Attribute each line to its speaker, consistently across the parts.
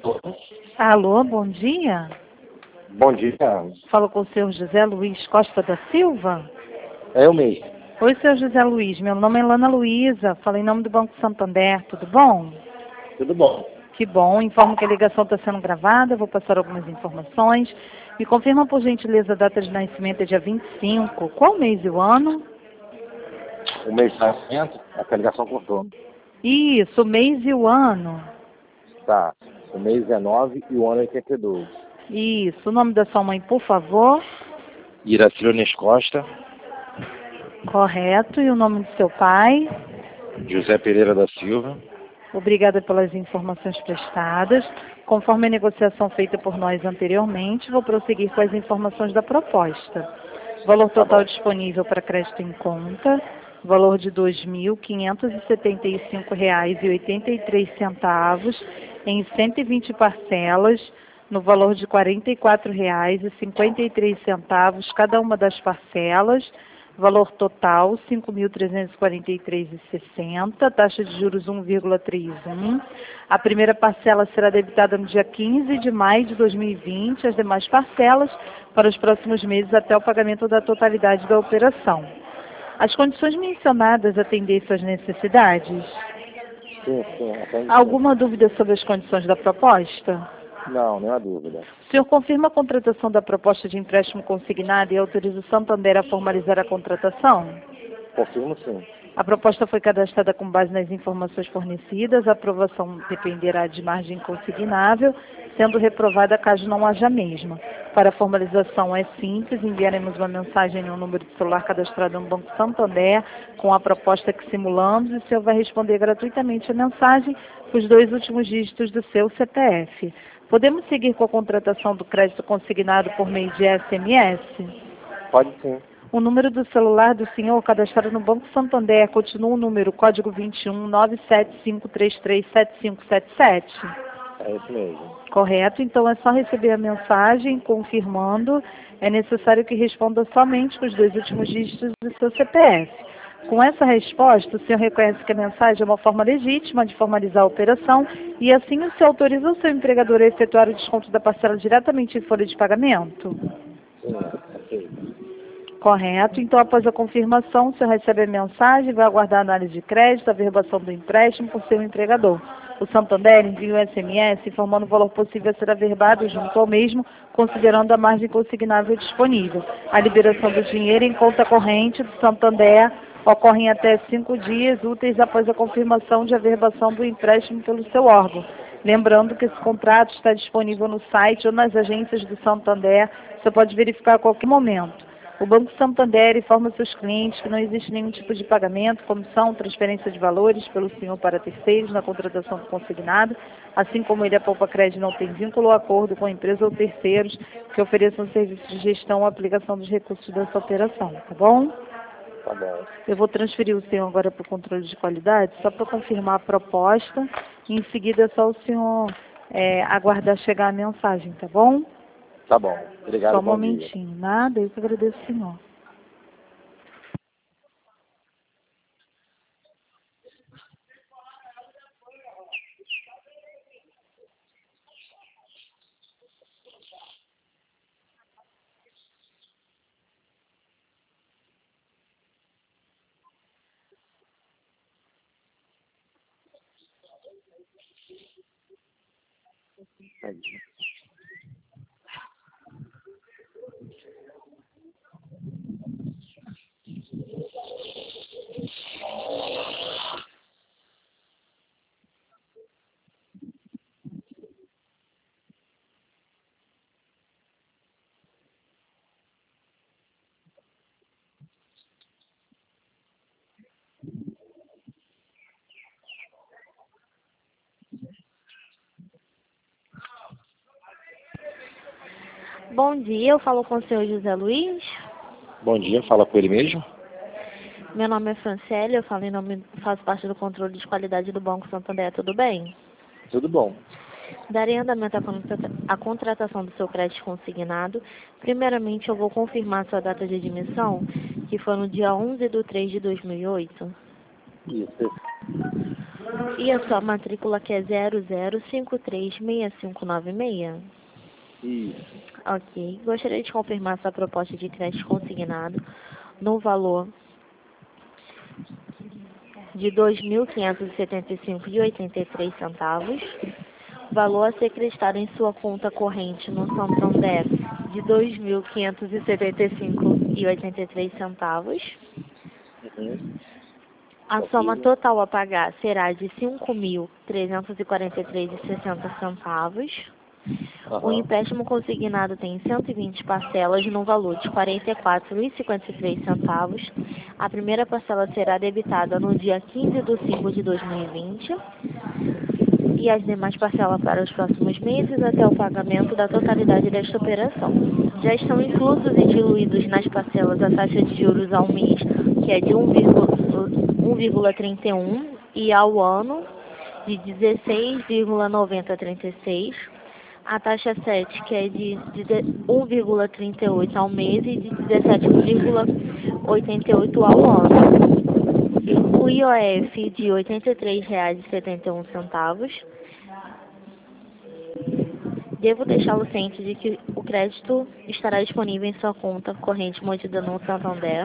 Speaker 1: Alô, bom dia.
Speaker 2: Bom dia.
Speaker 1: Falo com o senhor José Luiz Costa da Silva.
Speaker 2: É eu mesmo.
Speaker 1: Oi, senhor José Luiz. Meu nome é Lana Luísa. Falo em nome do Banco Santander. Tudo bom?
Speaker 2: Tudo bom.
Speaker 1: Que bom. Informo que a ligação está sendo gravada. Vou passar algumas informações. Me confirma, por gentileza, a data de nascimento é dia 25. Qual mês e o ano?
Speaker 2: O mês de nascimento, a ligação cortou.
Speaker 1: Isso, o mês e o ano.
Speaker 2: Tá. O mês é 9 e o ano é 82.
Speaker 1: Isso. O nome da sua mãe, por favor.
Speaker 2: Iraciliones Costa,
Speaker 1: Correto. E o nome do seu pai?
Speaker 2: José Pereira da Silva.
Speaker 1: Obrigada pelas informações prestadas. Conforme a negociação feita por nós anteriormente, vou prosseguir com as informações da proposta. Valor total disponível para crédito em conta, valor de R$ 2.575,83 em 120 parcelas, no valor de R$ 44,53 cada uma das parcelas. Valor total, R$ 5.343,60, taxa de juros 1,31. A primeira parcela será debitada no dia 15 de maio de 2020, as demais parcelas para os próximos meses até o pagamento da totalidade da operação. As condições mencionadas atendem suas necessidades?
Speaker 2: Sim, atende.
Speaker 1: Alguma dúvida sobre as condições da proposta?
Speaker 2: Não, nenhuma dúvida.
Speaker 1: O senhor confirma a contratação da proposta de empréstimo consignado e autoriza o Santander a formalizar a contratação?
Speaker 2: Confirmo sim.
Speaker 1: A proposta foi cadastrada com base nas informações fornecidas. A aprovação dependerá de margem consignável, sendo reprovada caso não haja a mesma. Para a formalização é simples, enviaremos uma mensagem no número de celular cadastrado no Banco Santander com a proposta que simulamos e o senhor vai responder gratuitamente a mensagem com os 2 últimos dígitos do seu CPF. Podemos seguir com a contratação do crédito consignado por meio de SMS?
Speaker 2: Pode sim.
Speaker 1: O número do celular do senhor cadastrado no Banco Santander continua o número código 21 975337577?
Speaker 2: É isso mesmo.
Speaker 1: Correto, então é só receber a mensagem confirmando. É necessário que responda somente com os 2 últimos dígitos do seu CPF. Com essa resposta, o senhor reconhece que a mensagem é uma forma legítima de formalizar a operação e assim o senhor autoriza o seu empregador a efetuar o desconto da parcela diretamente em folha de pagamento?
Speaker 2: Sim, ok.
Speaker 1: Correto. Então, após a confirmação, o senhor recebe a mensagem e vai aguardar a análise de crédito, a verbação do empréstimo por seu empregador. O Santander envia um SMS informando o valor possível a ser averbado junto ao mesmo, considerando a margem consignável disponível. A liberação do dinheiro em conta corrente do Santander ocorre em até 5 dias úteis após a confirmação de averbação do empréstimo pelo seu órgão. Lembrando que esse contrato está disponível no site ou nas agências do Santander, você pode verificar a qualquer momento. O Banco Santander informa seus clientes que não existe nenhum tipo de pagamento, comissão, transferência de valores pelo senhor para terceiros na contratação do consignado, assim como ele, a Poupa Crédito, não tem vínculo ou acordo com a empresa ou terceiros que ofereçam serviços de gestão ou aplicação dos recursos dessa operação, tá bom?
Speaker 2: Tá bom.
Speaker 1: Eu vou transferir o senhor agora para o controle de qualidade, só para confirmar a proposta, e em seguida é só o senhor aguardar chegar a mensagem, tá bom?
Speaker 2: Tá bom. Obrigado,
Speaker 1: Só um
Speaker 2: bom dia.
Speaker 1: momentinho. Nada, eu que agradeço, senhor.
Speaker 3: Bom dia, eu falo com o senhor José Luiz.
Speaker 2: Bom dia, fala com ele mesmo?
Speaker 3: Meu nome é Franciele, eu falo em nome, faço parte do controle de qualidade do Banco Santander, tudo bem?
Speaker 2: Tudo bom.
Speaker 3: Darei andamento à contratação do seu crédito consignado. Primeiramente, eu vou confirmar sua data de admissão, que foi no dia 11 de 3 de 2008.
Speaker 2: Isso.
Speaker 3: E a sua matrícula que é 00536596?
Speaker 2: Isso.
Speaker 3: Ok. Gostaria de confirmar sua proposta de crédito consignado no valor de R$ 2.575,83. Valor a ser creditado em sua conta corrente no Santander de R$ 2.575,83.
Speaker 2: Uhum.
Speaker 3: A soma total a pagar será de R$ 5.343,60. O empréstimo consignado tem 120 parcelas no valor de R$ 44,53. A primeira parcela será debitada no dia 15 de 5 de 2020 e as demais parcelas para os próximos meses até o pagamento da totalidade desta operação. Já estão inclusos e diluídos nas parcelas a taxa de juros ao mês, que é de 1,31 e ao ano de 16,9036. A taxa 7, que é de 1,38 ao mês e de 17,88 ao ano. O IOF de R$ 83,71. Devo deixá-lo ciente de que o crédito estará disponível em sua conta corrente mantida no Santander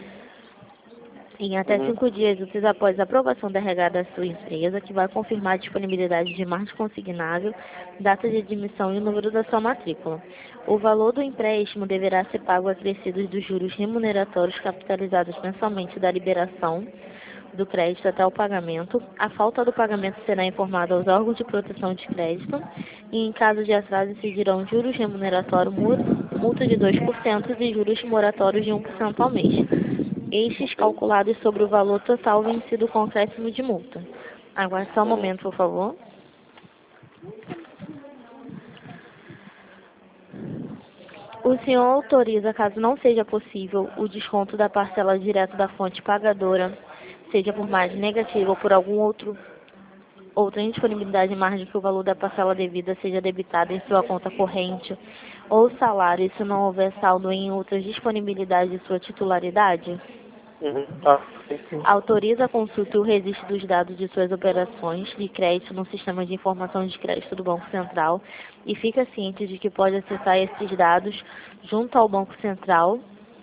Speaker 3: em até 5 dias úteis após a aprovação da RH da sua empresa, que vai confirmar a disponibilidade de margem consignável, data de admissão e o número da sua matrícula. O valor do empréstimo deverá ser pago acrescidos dos juros remuneratórios capitalizados mensalmente da liberação do crédito até o pagamento. A falta do pagamento será informada aos órgãos de proteção de crédito e, em caso de atraso, incidirão juros remuneratórios, multa de 2% e juros moratórios de 1% ao mês. Estes calculados sobre o valor total vencido com acréscimo de multa. Aguarde só um momento, por favor. O senhor autoriza, caso não seja possível, o desconto da parcela direto da fonte pagadora, seja por margem negativa ou por outra indisponibilidade de margem que o valor da parcela devida seja debitado em sua conta corrente ou salário, e se não houver saldo em outras disponibilidades de sua titularidade? Autoriza a consulta e o registro dos dados de suas operações de crédito no sistema de informação de crédito do Banco Central e fica ciente de que pode acessar esses dados junto ao Banco Central.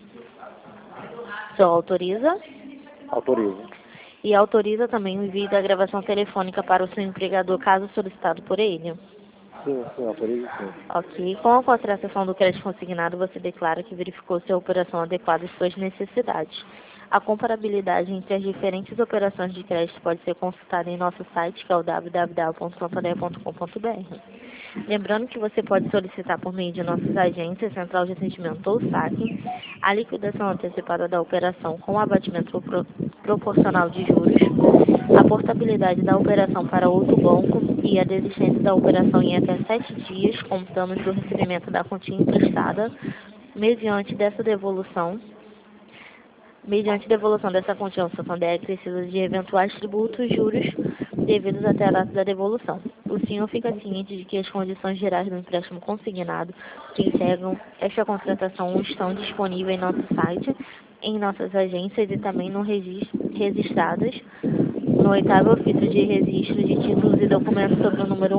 Speaker 3: O senhor autoriza?
Speaker 2: Autorizo.
Speaker 3: E autoriza também o envio da gravação telefônica para o seu empregador, caso solicitado por ele?
Speaker 2: Sim, autorizo sim.
Speaker 3: Ok. Com a contratação do crédito consignado, você declara que verificou se a operação adequada às suas necessidades. A comparabilidade entre as diferentes operações de crédito pode ser consultada em nosso site, que é o www.santander.com.br. Lembrando que você pode solicitar por meio de nossas agências, Central de Atendimento ou SAC, a liquidação antecipada da operação com abatimento proporcional de juros, a portabilidade da operação para outro banco e a desistência da operação em até 7 dias, contando do recebimento da quantia emprestada, mediante devolução dessa quantia ao Santander, precisa de eventuais tributos e juros devidos até a data da devolução. O senhor fica ciente de que as condições gerais do empréstimo consignado que integram esta contratação estão disponíveis em nosso site, em nossas agências e também no registradas no 8º ofício de registro de títulos e documentos sobre o número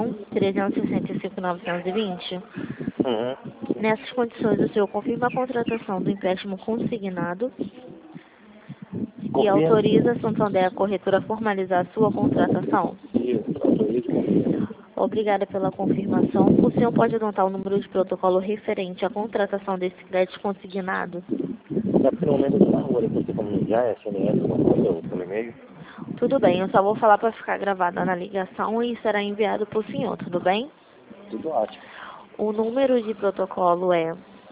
Speaker 3: 1.365.920. Nessas condições, o senhor confirma a contratação do empréstimo consignado e autoriza a Santander, a corretora, a formalizar a sua contratação?
Speaker 2: Isso, autorizo.
Speaker 3: Obrigada pela confirmação. O senhor pode anotar o número de protocolo referente à contratação desse crédito consignado?
Speaker 2: É porque no momento eu estou na rua, depois tem como enviar SMS pelo e-mail?
Speaker 3: Tudo bem, eu só vou falar para ficar gravada na ligação e será enviado para o senhor, tudo bem?
Speaker 2: Tudo ótimo.
Speaker 3: O número de protocolo é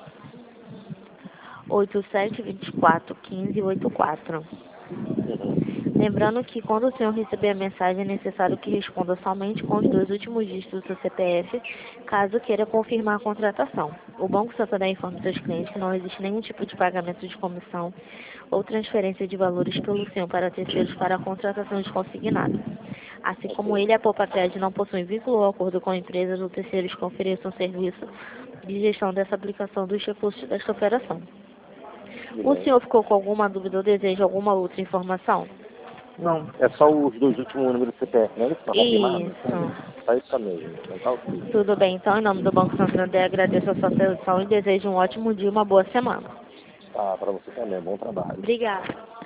Speaker 3: 87241584. Lembrando que quando o senhor receber a mensagem é necessário que responda somente com os 2 últimos dígitos do seu CPF, caso queira confirmar a contratação. O Banco Santander informa seus clientes que não existe nenhum tipo de pagamento de comissão ou transferência de valores pelo senhor para terceiros para a contratação de consignado. Assim como ele, a Poupa-Crédito não possui vínculo ou acordo com empresas ou terceiros que ofereçam serviço de gestão dessa aplicação dos recursos desta operação. O senhor ficou com alguma dúvida ou deseja alguma outra informação?
Speaker 2: Não, é só os dois últimos números do CPF, né? Isso, tá confirmado?
Speaker 3: Isso.
Speaker 2: Só isso mesmo. Então tá ok.
Speaker 3: Tudo bem. Então, em nome do Banco Santander, agradeço a sua atenção e desejo um ótimo dia e uma boa semana.
Speaker 2: Tá, pra você também. Bom trabalho.
Speaker 3: Obrigada.